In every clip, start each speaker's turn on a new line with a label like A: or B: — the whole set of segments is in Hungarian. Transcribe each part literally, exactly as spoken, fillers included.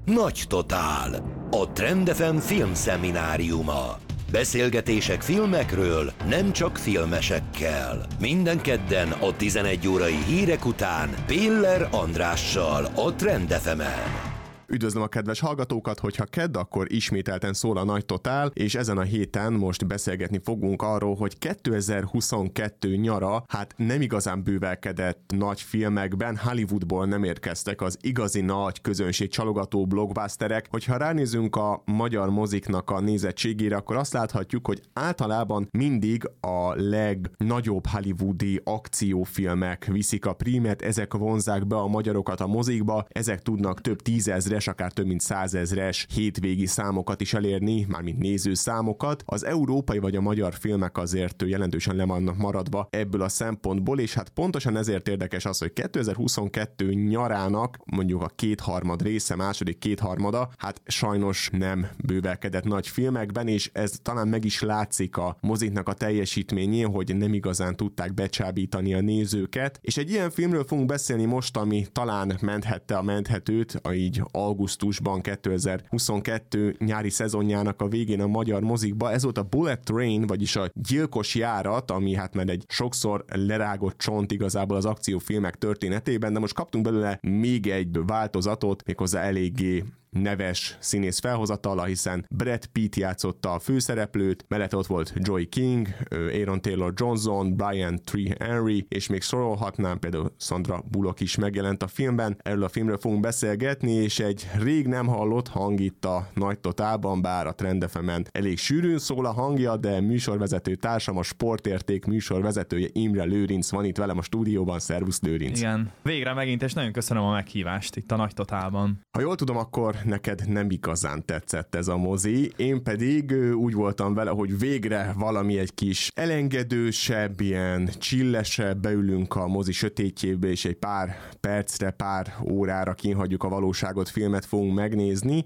A: Nagy Totál, a Trend ef em filmszemináriuma. Beszélgetések filmekről, nem csak filmesekkel. Minden kedden a tizenegy órai hírek után Piller Andrással a Trend ef emen.
B: Üdvözlöm a kedves hallgatókat, hogyha kedd, akkor ismételten szól a Nagy Totál, és ezen a héten most beszélgetni fogunk arról, hogy kétezer-huszonkettő nyara hát nem igazán bővelkedett nagy filmekben, Hollywoodból nem érkeztek az igazi nagy közönség csalogató blockbusterek. Hogyha ránézünk a magyar moziknak a nézettségére, akkor azt láthatjuk, hogy általában mindig a legnagyobb hollywoodi akciófilmek viszik a prímet, ezek vonzzák be a magyarokat a mozikba, ezek tudnak több tízezres, akár több mint százezres hétvégi számokat is elérni, mármint nézőszámokat. Az európai vagy a magyar filmek azért jelentősen le vannak maradva ebből a szempontból, és hát pontosan ezért érdekes az, hogy kétezer-huszonkettő nyarának mondjuk a kétharmad része, második kétharmada, hát sajnos nem bővelkedett nagy filmekben, és ez talán meg is látszik a moziknak a teljesítményén, hogy nem igazán tudták becsábítani a nézőket, és egy ilyen filmről fogunk beszélni most, ami talán menthette a menthetőt, a így augusztusban kétezer-huszonkettő nyári szezonjának a végén a magyar mozikba. Ez volt a Bullet Train, vagyis a gyilkos járat, ami hát már egy sokszor lerágott csont igazából az akciófilmek történetében, de most kaptunk belőle még egy változatot, méghozzá eléggé neves színész felhozatala, hiszen Brad Pitt játszotta a főszereplőt, mellette ott volt Joey King, Aaron Taylor Johnson, Brian Tyree Henry, és még sorolhatnám, például Sandra Bullock is megjelent a filmben. Erről a filmről fogunk beszélgetni, és egy rég nem hallott hang itt a Nagy Totálban, bár a Trend ef emen elég sűrűn szól a hangja, de műsorvezető társam, a Sportérték műsorvezetője Imre Lőrinc van itt velem a stúdióban. Szervusz, Lőrinc!
C: Igen, végre megint, és nagyon köszönöm a meghívást itt a Nagy Totálban.
B: Ha jól tudom, akkor neked nem igazán tetszett ez a mozi, én pedig úgy voltam vele, hogy végre valami egy kis elengedősebb, ilyen csillesebb, beülünk a mozi sötétjébe, és egy pár percre, pár órára kínhagyjuk a valóságot, filmet fogunk megnézni,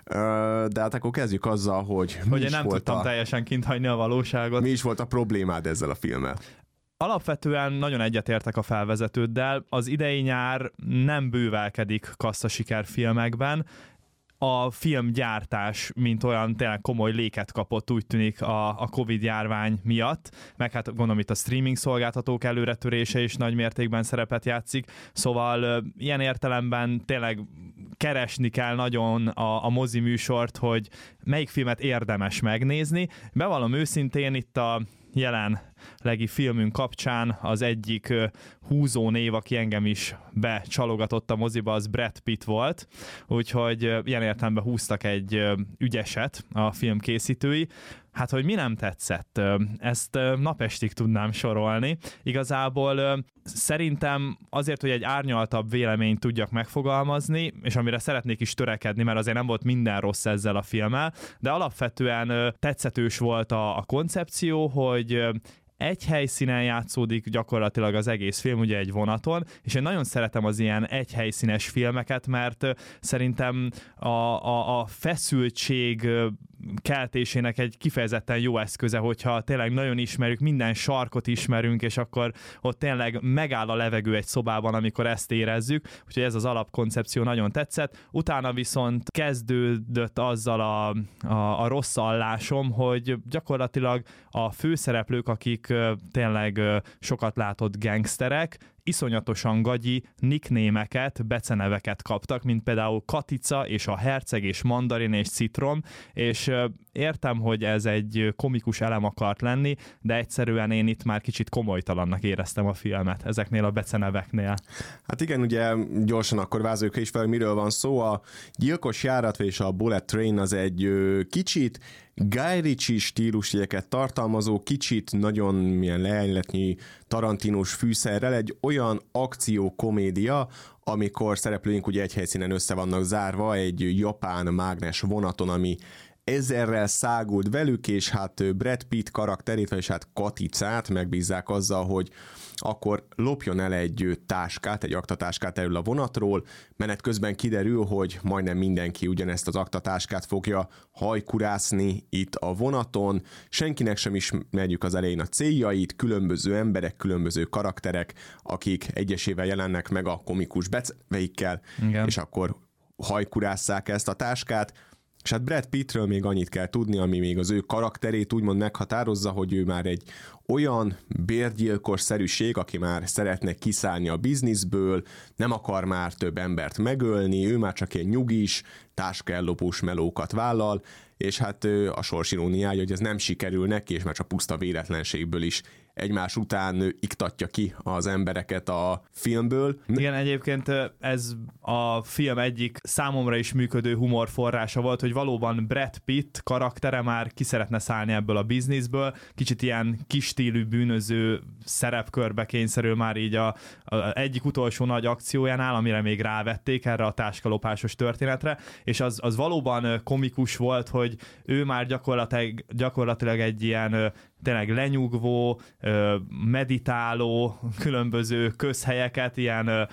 B: de hát akkor kezdjük azzal, hogy mi
C: hogy
B: is
C: én nem
B: volt
C: tudtam
B: a...
C: teljesen kinthagyni a valóságot.
B: Mi is volt a problémád ezzel a filmmel?
C: Alapvetően nagyon egyetértek a felvezetőddel, az idei nyár nem bővelkedik kasszasiker filmekben, a filmgyártás, mint olyan tényleg komoly léket kapott, úgy tűnik a, a Covid-járvány miatt, meg hát gondolom itt a streaming szolgáltatók előretörése is nagy mértékben szerepet játszik, szóval ilyen értelemben tényleg keresni kell nagyon a, a mozi műsort, hogy melyik filmet érdemes megnézni. Bevallom őszintén, itt a jelenlegi filmünk kapcsán az egyik húzó név, aki engem is becsalogatott a moziba, az Brad Pitt volt, úgyhogy ilyen értelemben húztak egy ügyeset a film készítői. Hát, hogy mi nem tetszett, ezt napestig tudnám sorolni. Igazából szerintem azért, hogy egy árnyaltabb véleményt tudjak megfogalmazni, és amire szeretnék is törekedni, mert azért nem volt minden rossz ezzel a filmmel, de alapvetően tetszetős volt a, a koncepció, hogy egy helyszínen játszódik gyakorlatilag az egész film, ugye egy vonaton, és én nagyon szeretem az ilyen egyhelyszínes filmeket, mert szerintem a, a, a feszültség keltésének egy kifejezetten jó eszköze, hogyha tényleg nagyon ismerjük, minden sarkot ismerünk, és akkor ott tényleg megáll a levegő egy szobában, amikor ezt érezzük, úgyhogy ez az alapkoncepció nagyon tetszett. Utána viszont kezdődött azzal a, a, a rossz allásom, hogy gyakorlatilag a főszereplők, akik tényleg sokat látott gangsterek, iszonyatosan gagyi nicknémeket, beceneveket kaptak, mint például Katica és a Herceg és Mandarin és Citrom, és értem, hogy ez egy komikus elem akart lenni, de egyszerűen én itt már kicsit komolytalannak éreztem a filmet ezeknél a beceneveknél.
B: Hát igen, ugye gyorsan akkor vázoljuk is fel, hogy miről van szó. A gyilkos járat és a Bullet Train az egy kicsit Guy Ritchie stílusjegyeket tartalmazó, kicsit nagyon milyen leányletnyi tarantinos fűszerrel egy olyan akciókomédia, amikor szereplőink ugye egy helyszínen össze vannak zárva egy japán mágnes vonaton, ami ezerrel száguld velük, és hát Brad Pitt karakterét, vagyis hát Katicát megbízzák azzal, hogy akkor lopjon el egy táskát, egy aktatáskát erről a vonatról, menet közben kiderül, hogy majdnem mindenki ugyanezt az aktatáskát fogja hajkurászni itt a vonaton, senkinek sem ismerjük az elején a céljait, különböző emberek, különböző karakterek, akik egyesével jelennek meg a komikus beceveikkel, és akkor hajkurásszák ezt a táskát, és hát Brad Pittről még annyit kell tudni, ami még az ő karakterét úgymond meghatározza, hogy ő már egy olyan bérgyilkos-szerűség, aki már szeretne kiszállni a bizniszből, nem akar már több embert megölni, ő már csak egy nyugis, táskaellopós melókat vállal, és hát a sors iróniája, hogy ez nem sikerül neki, és már csak puszta véletlenségből is egymás után iktatja ki az embereket a filmből.
C: Igen, egyébként ez a film egyik számomra is működő humorforrása volt, hogy valóban Brad Pitt karaktere már ki szeretne szállni ebből a bizniszből, kicsit ilyen kisstílű bűnöző szerepkörbe kényszerül már így a, a egyik utolsó nagy akciójánál, amire még rávették erre a táskalopásos történetre, és az, az valóban komikus volt, hogy ő már gyakorlatilag, gyakorlatilag egy ilyen tényleg lenyugvó, meditáló, különböző közhelyeket, ilyen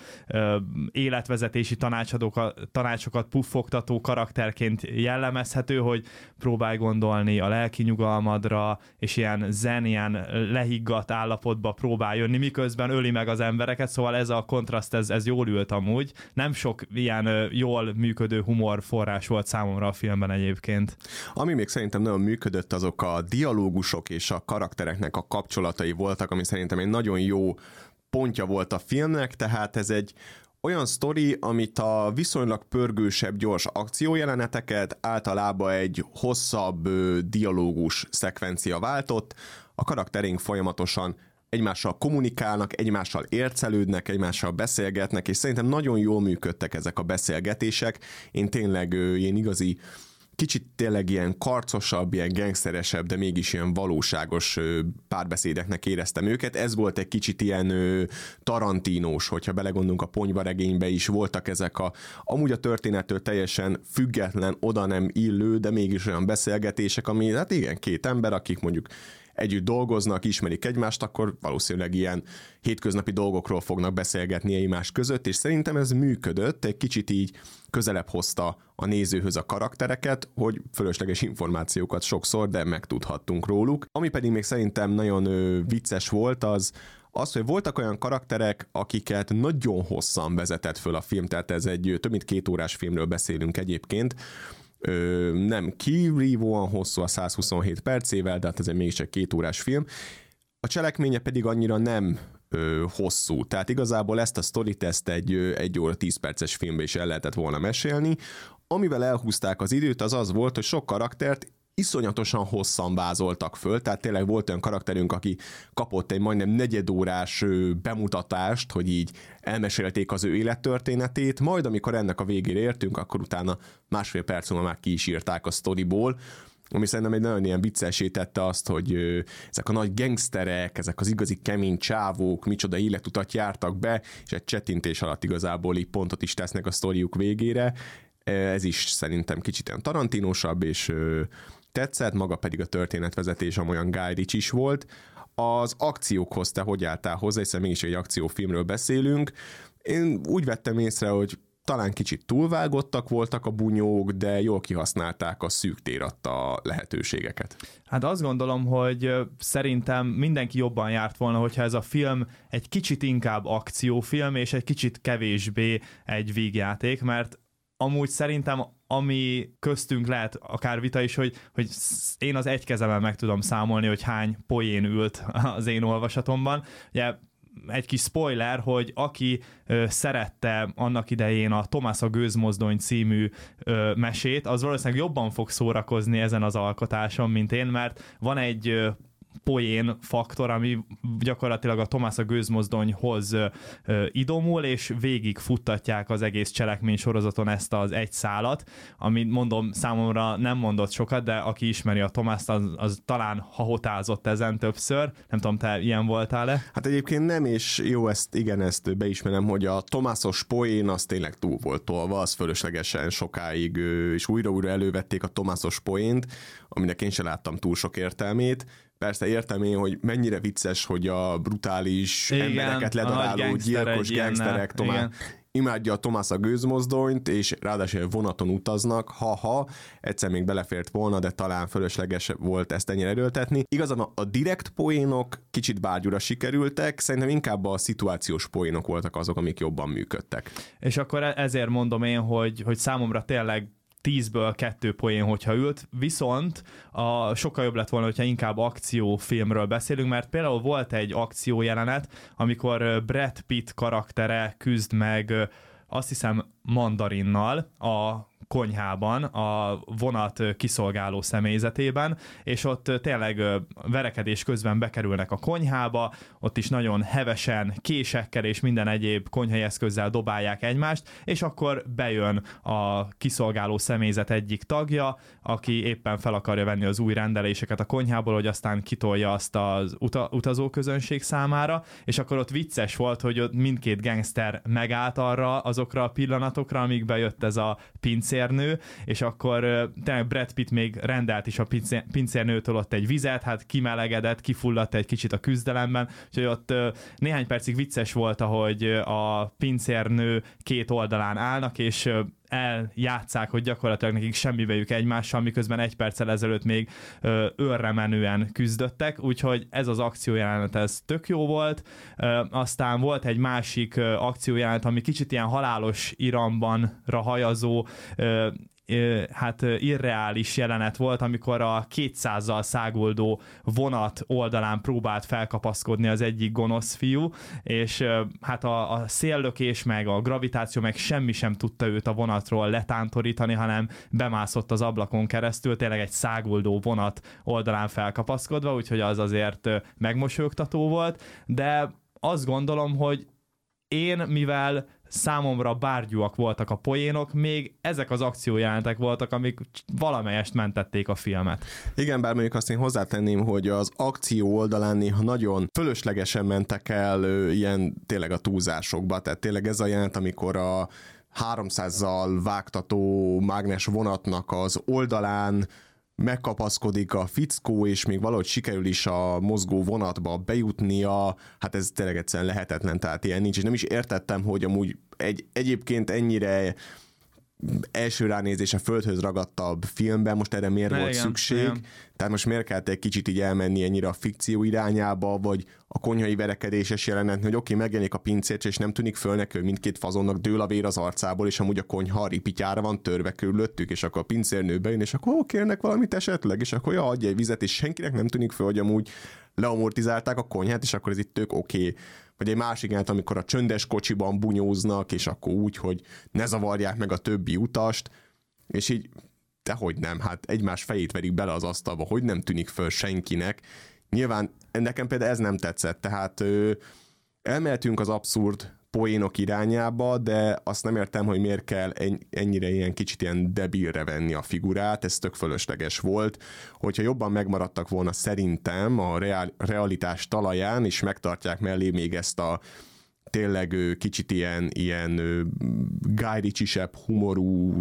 C: életvezetési tanácsadókat, tanácsokat puffogtató karakterként jellemezhető, hogy próbálj gondolni a lelki nyugalmadra, és ilyen zen, ilyen lehiggadt állapotba próbál jönni, miközben öli meg az embereket, szóval ez a kontraszt, ez, ez jól ült amúgy. Nem sok ilyen jól működő humorforrás volt számomra a filmben egyébként.
B: Ami még szerintem nagyon működött, azok a dialógusok és a karaktereknek a kapcsolatai voltak, ami szerintem egy nagyon jó pontja volt a filmnek, tehát ez egy olyan sztori, amit a viszonylag pörgősebb, gyors akciójeleneteket általában egy hosszabb dialógus szekvencia váltott. A karakterénk folyamatosan egymással kommunikálnak, egymással ércelődnek, egymással beszélgetnek, és szerintem nagyon jól működtek ezek a beszélgetések. Én tényleg ilyen igazi, kicsit tényleg ilyen karcosabb, ilyen gangsteresebb, de mégis ilyen valóságos párbeszédeknek éreztem őket. Ez volt egy kicsit ilyen tarantinós, hogyha belegondolunk a Ponyvaregénybe is, voltak ezek a amúgy a történettől teljesen független, oda nem illő, de mégis olyan beszélgetések, ami hát igen, két ember, akik mondjuk együtt dolgoznak, ismerik egymást, akkor valószínűleg ilyen hétköznapi dolgokról fognak beszélgetni egymás között, és szerintem ez működött, egy kicsit így közelebb hozta a nézőhöz a karaktereket, hogy fölösleges információkat sokszor, de megtudhattunk róluk. Ami pedig még szerintem nagyon ö, vicces volt, az az, hogy voltak olyan karakterek, akiket nagyon hosszan vezetett föl a film, tehát ez egy több mint két órás filmről beszélünk egyébként, Ö, nem kirívóan hosszú a száz huszonhét percével, de hát ez egy mégiscsak két órás film. A cselekménye pedig annyira nem ö, hosszú, tehát igazából ezt a sztorit ezt egy, egy óra tíz perces filmbe is el lehetett volna mesélni. Amivel elhúzták az időt, az az volt, hogy sok karaktert iszonyatosan hosszan vázoltak föl, tehát tényleg volt olyan karakterünk, aki kapott egy majdnem negyedórás bemutatást, hogy így elmesélték az ő élettörténetét, majd amikor ennek a végére értünk, akkor utána másfél perc múlva már ki is írták a sztoriból, ami szerintem egy nagyon ilyen viccesé tette azt, hogy ö, ezek a nagy gangsterek, ezek az igazi kemény csávók, micsoda életutat jártak be, és egy csettintés alatt igazából így pontot is tesznek a sztoriuk végére. Ez is szerintem kicsit ilyen tarantinósabb, és ö, tetszett, maga pedig a történetvezetés amolyan Guy Ritchie is volt. Az akciókhoz te hogy álltál hozzá, hiszen mégis egy akciófilmről beszélünk. Én úgy vettem észre, hogy talán kicsit túlvágottak voltak a bunyók, de jól kihasználták a szűk tér adta lehetőségeket.
C: Hát azt gondolom, hogy szerintem mindenki jobban járt volna, hogyha ez a film egy kicsit inkább akciófilm, és egy kicsit kevésbé egy vígjáték, mert amúgy szerintem, ami köztünk lehet akár vita is, hogy, hogy én az egy kezemmel meg tudom számolni, hogy hány poén ült az én olvasatomban. Ugye egy kis spoiler, hogy aki ö, szerette annak idején a Thomas a gőzmozdony című ö, mesét, az valószínűleg jobban fog szórakozni ezen az alkotáson, mint én, mert van egy ö, poén faktor, ami gyakorlatilag a Thomas a gőzmozdonyhoz ö, ö, idomul, és végig futtatják az egész cselekmény sorozaton ezt az egy szálat, ami mondom, számomra nem mondott sokat, de aki ismeri a Thomást, az, az talán hahotázott ezen többször. Nem tudom, te ilyen voltál-e?
B: Hát egyébként nem, és jó, ezt igen, ezt beismerem, hogy a Thomasos poén az tényleg túl volt tolva, az fölöslegesen sokáig, és újra-újra elővették a Thomasos poént, aminek én sem láttam túl sok értelmét. Persze értem én, hogy mennyire vicces, hogy a brutális igen, embereket ledaráló gyilkos gangsterek, Tomás. imádja a Thomas a gőzmozdonyt, és ráadásul vonaton utaznak, ha-ha, egyszer még belefért volna, de talán fölösleges volt ezt ennyire erőltetni. Igazán a direkt poénok kicsit bárgyúra sikerültek, szerintem inkább a szituációs poénok voltak azok, amik jobban működtek.
C: És akkor ezért mondom én, hogy, hogy számomra tényleg tízből kettő poén, hogyha ült, viszont a, sokkal jobb lett volna, hogyha inkább akciófilmről beszélünk, mert például volt egy akciójelenet, amikor Brad Pitt karaktere küzd meg, azt hiszem, mandarinnal a konyhában, a vonat kiszolgáló személyzetében, és ott tényleg verekedés közben bekerülnek a konyhába, ott is nagyon hevesen, késekkel és minden egyéb konyhai eszközzel dobálják egymást, és akkor bejön a kiszolgáló személyzet egyik tagja, aki éppen fel akarja venni az új rendeléseket a konyhából, hogy aztán kitolja azt az uta- utazóközönség számára, és akkor ott vicces volt, hogy ott mindkét gangster megállt arra azokra a pillanatokra, amíg bejött ez a pincérnő, és akkor tényleg Brad Pitt még rendelt is a pincérnőtől ott egy vizet, hát kimelegedett, kifulladt egy kicsit a küzdelemben, úgyhogy ott néhány percig vicces volt, ahogy a pincérnő két oldalán állnak, és eljátszák, hogy gyakorlatilag nekik semmi bejük egymással, miközben egy perccel ezelőtt még ö, őrre menően küzdöttek, úgyhogy ez az akciójelenet, ez tök jó volt. Ö, aztán volt egy másik ö, akciójelenet, ami kicsit ilyen halálos irambanra hajazó, ö, hát irreális jelenet volt, amikor a kétszázzal száguldó vonat oldalán próbált felkapaszkodni az egyik gonosz fiú, és hát a, a széllökés meg a gravitáció meg semmi sem tudta őt a vonatról letántorítani, hanem bemászott az ablakon keresztül, tényleg egy száguldó vonat oldalán felkapaszkodva, úgyhogy az azért megmosolyogtató volt, de azt gondolom, hogy én, mivel számomra bárgyúak voltak a poénok, még ezek az akciójelentek voltak, amik valamelyest mentették a filmet.
B: Igen, bár mondjuk azt én hozzátenném, hogy az akció oldalán néha nagyon fölöslegesen mentek el ö, ilyen tényleg a túlzásokba, tehát tényleg ez a jelent, amikor a háromszázzal vágtató mágnes vonatnak az oldalán megkapaszkodik a fickó, és még valahogy sikerül is a mozgó vonatba bejutnia, hát ez tényleg egyszerűen lehetetlen, tehát ilyen nincs, és nem is értettem, hogy amúgy egy, egyébként ennyire első ránézése földhöz ragadtabb filmben most erre miért ne, volt igen, szükség, igen. Tehát most miért kellett egy kicsit így elmenni ennyire a fikció irányába, vagy a konyhai verekedéses jelenet, hogy oké, okay, megjelenik a pincércs, és nem tűnik föl neki, hogy mindkét fazonnak dől a vér az arcából, és amúgy a konyha ripityára van törve körülöttük, és akkor a pincérnő bejön, és akkor ó, kérnek valamit esetleg, és akkor ja, adja egy vizet, és senkinek nem tűnik föl, hogy amúgy leamortizálták a konyhát, és akkor ez itt tök oké. Okay. Vagy egy másik jelent, amikor a csöndes kocsiban bunyóznak, és akkor úgy, hogy ne zavarják meg a többi utast, és így, dehogy nem, hát egymás fejét verik bele az asztalba, hogy nem tűnik föl senkinek. Nyilván nekem például ez nem tetszett, tehát ö, elmehetünk az abszurd poénok irányába, de azt nem értem, hogy miért kell ennyire ilyen kicsit ilyen debilre venni a figurát, ez tök fölösleges volt. Hogyha jobban megmaradtak volna szerintem a reál, realitás talaján, és megtartják mellé még ezt a tényleg kicsit ilyen, ilyen Guy Ritchie-sebb humorú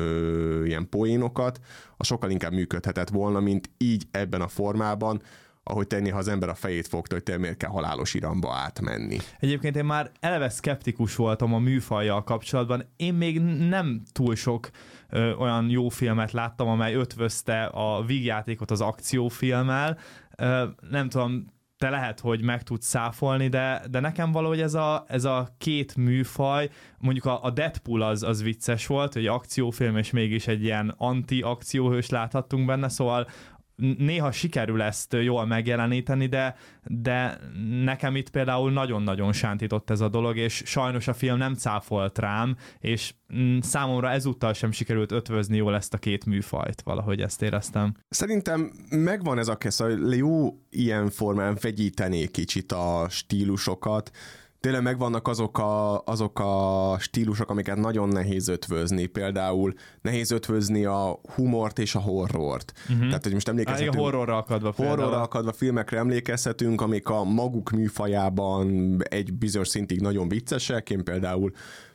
B: ö, ilyen poénokat, az sokkal inkább működhetett volna, mint így ebben a formában, ahogy tenni, ha az ember a fejét fogta, hogy te miért kell halálos iramba átmenni.
C: Egyébként én már eleve szkeptikus voltam a műfajjal kapcsolatban. Én még nem túl sok ö, olyan jó filmet láttam, amely ötvözte a vígjátékot az akciófilmmel. Ö, nem tudom, te lehet, hogy meg tudsz száfolni, de, de nekem valahogy ez a, ez a két műfaj, mondjuk a, a Deadpool az, az vicces volt, hogy akciófilm, és mégis egy ilyen anti-akcióhős láthattunk benne, szóval néha sikerül ezt jól megjeleníteni, de, de nekem itt például nagyon-nagyon sántított ez a dolog, és sajnos a film nem cáfolt rám, és számomra ezúttal sem sikerült ötvözni jól ezt a két műfajt, valahogy ezt éreztem.
B: Szerintem megvan ez a kesz, hogy jó ilyen formán vegyíteni kicsit a stílusokat. Tényleg megvannak azok a, azok a stílusok, amiket nagyon nehéz ötvözni. Például nehéz ötvözni a humort és a horrort. Uh-huh. Tehát, hogy most emlékezhetünk...
C: A horrorra akadva például.
B: Horrorra akadva filmekre emlékezhetünk, amik a maguk műfajában egy bizonyos szintig nagyon viccesek. Én például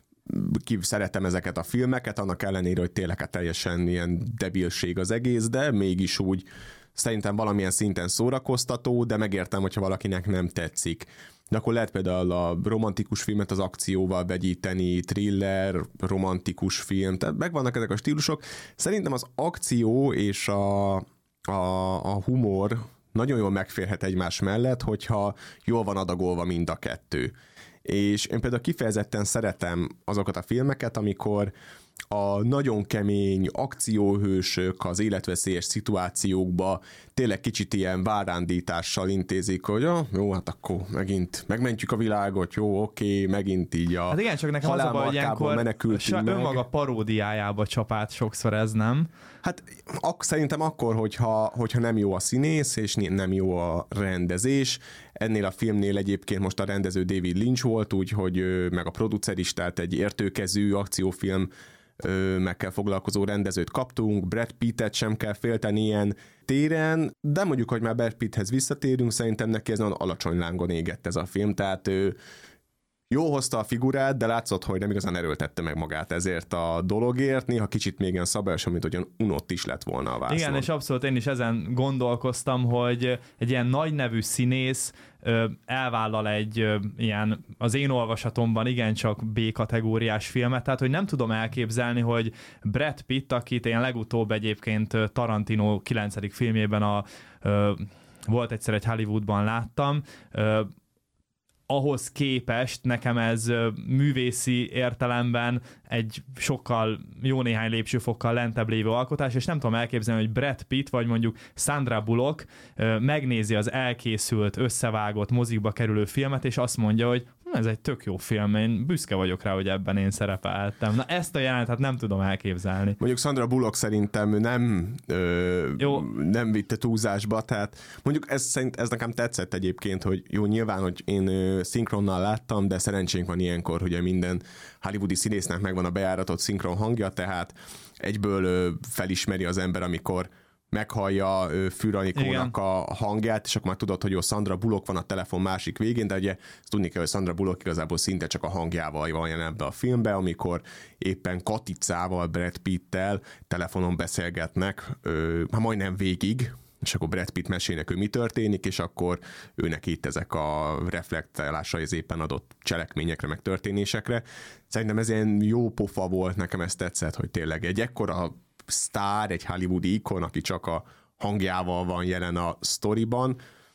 B: ki szeretem ezeket a filmeket, annak ellenére, hogy tényleg teljesen ilyen debilség az egész, de mégis úgy szerintem valamilyen szinten szórakoztató, de megértem, hogyha valakinek nem tetszik. de akkor lehet például a romantikus filmet az akcióval vegyíteni, thriller, romantikus film, tehát megvannak ezek a stílusok. Szerintem az akció és a, a, a humor nagyon jól megférhet egymás mellett, hogyha jól van adagolva mind a kettő. És én például kifejezetten szeretem azokat a filmeket, amikor a nagyon kemény akcióhősök az életveszélyes szituációkba tényleg kicsit ilyen várándítással intézik, hogy ah, jó, hát akkor megint megmentjük a világot, jó, oké, megint így a
C: hát igen, csak nekem az a baj, hogy ilyenkor önmaga paródiájába csapát sokszor ez, nem?
B: Hát ak- szerintem akkor, hogyha, hogyha nem jó a színész, és nem jó a rendezés. Ennél a filmnél egyébként most a rendező David Lynch volt, úgyhogy meg a producer is, tehát egy értőkezű akciófilm mekkel foglalkozó rendezőt kaptunk, Brad Pittet sem kell félteni ilyen téren, de mondjuk, hogy már Brad Pitthez visszatérünk, szerintem neki ez nagyon alacsony lángon égett ez a film, tehát ő jó hozta a figurát, de látszott, hogy nem igazán erőltette meg magát ezért a dologért, néha kicsit még ilyen szabályosan, mint hogyan unott is lett volna a vászon.
C: Igen, és abszolút én is ezen gondolkoztam, hogy egy ilyen nagy nevű színész elvállal egy ilyen, az én olvasatomban igencsak B-kategóriás filmet, tehát hogy nem tudom elképzelni, hogy Brad Pitt, akit én legutóbb egyébként Tarantino kilencedik filmjében a, volt egyszer egy Hollywoodban láttam, ahhoz képest nekem ez művészi értelemben egy sokkal jó néhány lépcsőfokkal lentebb lévő alkotás, és nem tudom elképzelni, hogy Brad Pitt vagy mondjuk Sandra Bullock megnézi az elkészült, összevágott, mozikba kerülő filmet, és azt mondja, hogy ez egy tök jó film, én büszke vagyok rá, hogy ebben én szerepeltem. Na ezt a jelenetet nem tudom elképzelni.
B: Mondjuk Sandra Bullock szerintem nem, ö, jó. nem vitte túlzásba, tehát mondjuk ez, szerint, ez nekem tetszett egyébként, hogy jó, nyilván, hogy én ö, szinkronnal láttam, de szerencsénk van ilyenkor, hogy minden hollywoodi színésznek megvan a bejáratott szinkron hangja, tehát egyből ö, felismeri az ember, amikor meghallja Fűr Anikónak a hangját, és akkor már tudod, hogy jó, Sandra Bullock van a telefon másik végén, de ugye ezt tudni kell, hogy Sandra Bullock igazából szinte csak a hangjával van jelen ebbe a filmbe, amikor éppen Katicával, Brad Pittel telefonon beszélgetnek, hát majdnem végig, és akkor Brad Pitt mesének, ő mi történik, és akkor őnek itt ezek a reflektálásai az éppen adott cselekményekre, meg történésekre. Szerintem ez ilyen jó pofa volt, nekem ez tetszett, hogy tényleg egy ekkora sztár, egy hollywoodi ikon, aki csak a hangjával van jelen a sztoriban,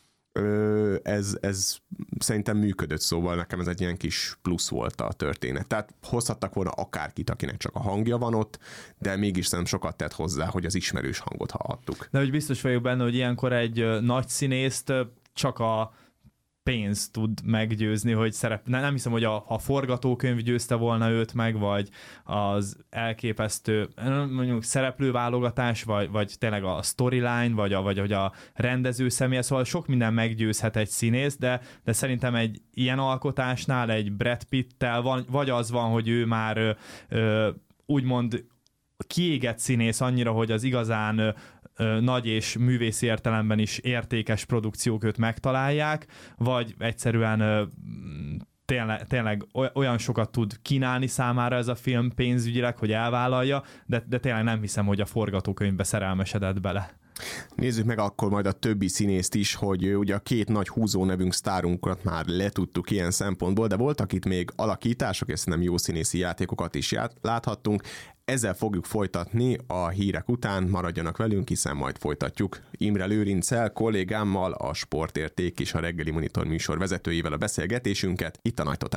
B: ez, ez szerintem működött, szóval nekem ez egy ilyen kis plusz volt a történet. Tehát hozhattak volna akárkit, akinek csak a hangja van ott, de mégis nem sokat tett hozzá, hogy az ismerős hangot hallhattuk.
C: De hogy biztos vagyok benne, hogy ilyenkor egy nagy színészt csak a pénz tud meggyőzni, hogy szerep... Nem hiszem, hogy a, a forgatókönyv győzte volna őt meg, vagy az elképesztő mondjuk szereplőválogatás, vagy, vagy tényleg a storyline, vagy a, vagy, vagy a rendező személye, szóval sok minden meggyőzhet egy színész, de, de szerintem egy ilyen alkotásnál egy Brad Pittel van, vagy az van, hogy ő már ö, ö, úgymond kiégett színész annyira, hogy az igazán ö, ö, nagy és művészi értelemben is értékes produkciók őt megtalálják, vagy egyszerűen ö, tényleg, tényleg olyan sokat tud kínálni számára ez a film pénzügyileg, hogy elvállalja, de, de tényleg nem hiszem, hogy a forgatókönyvbe szerelmesedett bele.
B: Nézzük meg akkor majd a többi színészt is, hogy ugye a két nagy húzó nevünk, sztárunkat már letudtuk ilyen szempontból, de voltak itt még alakítások, és nem jó színészi játékokat is ját, láthattunk. Ezzel fogjuk folytatni a hírek után, maradjanak velünk, hiszen majd folytatjuk Imre Lőrinccel, kollégámmal, a Sportérték és a Reggeli Monitor műsor vezetőjével a beszélgetésünket itt a Nagy Totál